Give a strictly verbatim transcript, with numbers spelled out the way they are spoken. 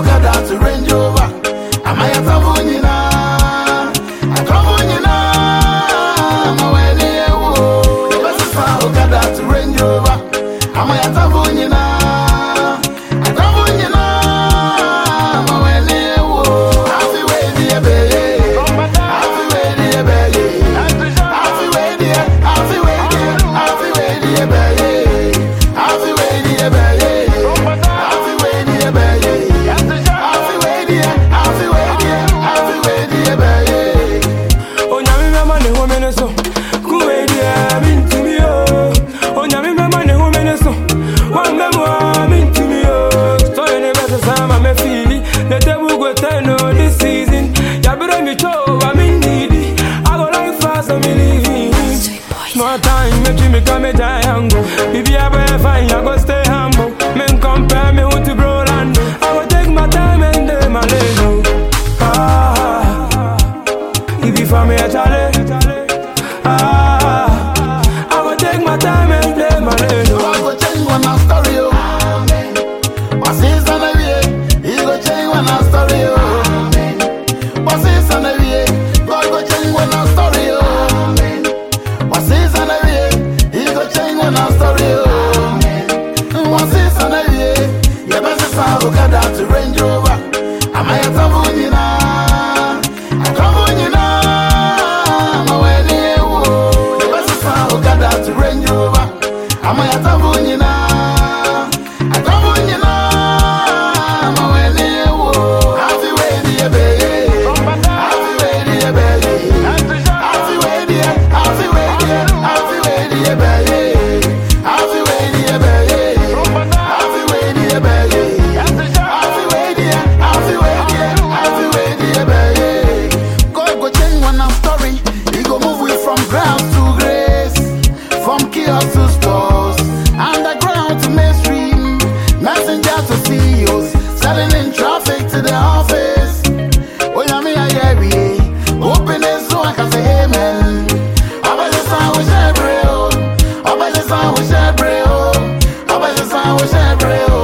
Okada to Range Rover. Am I a Tavunina? A Tavunina. Mawele wo. The best is Okada to Range Rover. Am I a Tavunina? A Tavunina. Mawele wo. Happy way dear baby. Happy way dear baby. Happy way dear. Happy way dear. Happy way dear baby. Happy way dear baby. Happy way dear baby. Happy way dear. Happy way dear. Happy way dear baby. Oh, nyami mama ne ho mene so. Kuwe dia minti mi o. Oh, nyami mama ne ho mene so. Wan memo minti mi o. So you never say sama me feel. The devil go turn on this season. Ya bere mi cho wa mi need. I go life fast and me living. More time make me come a giant. Baby I be fine, I go stay humble. Men compare me with the bro land. I go take my time and do my lane. Ah, if you for me a challenge. Ah, I go take my time and play my lane. God go change one our story, oh. Amen. What's his on the way? He go change one our story, oh. Amen. What's his on the way? God go change one our story, oh. Amen. What's his on the way? He go change one our story, oh. Amen. What's his on the way? Yeah, best is Okada to Range Rover. Am I a Tavunina? A Tavunina. Mawele wo. The best is Okada to Range Rover. Am I a Tavunina? A Tavunina. Mawele wo. Happy way dear baby. Happy way dear baby. Happy way dear. Happy way dear. Happy way dear baby. Happy way dear baby. Happy way dear baby. Happy way dear. Happy way dear. Happy way dear baby. God go change one our story. He go move we from ground to grace, from kiosk to stores, underground to mainstream, messenger to C E Os, selling in traffic to the office. Oh yeah, me I hear we open it so I can say amen. About the sound we share bro. About the sound we share bro. About the sound we share bro.